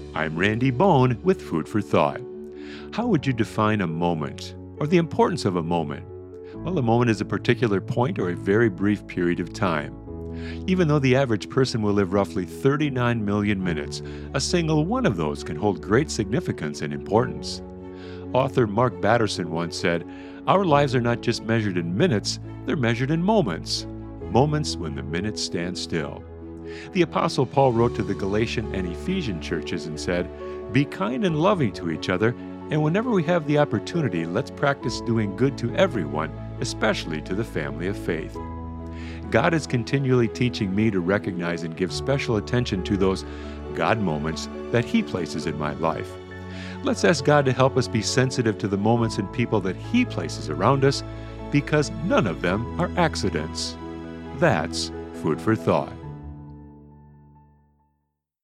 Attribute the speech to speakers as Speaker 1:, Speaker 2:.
Speaker 1: I'm Randy Bone with Food for Thought. How would you define a moment or the importance of a moment? Well, a moment is a particular point or a very brief period of time. Even though the average person will live roughly 39 million minutes, a single one of those can hold great significance and importance. Author Mark Batterson once said, "Our lives are not just measured in minutes, they're measured in moments. Moments when the minutes stand still." The Apostle Paul wrote to the Galatian and Ephesian churches and said, "Be kind and loving to each other, and whenever we have the opportunity, let's practice doing good to everyone, especially to the family of faith." God is continually teaching me to recognize and give special attention to those God moments that He places in my life. Let's ask God to help us be sensitive to the moments and people that He places around us, because none of them are accidents. That's food for thought.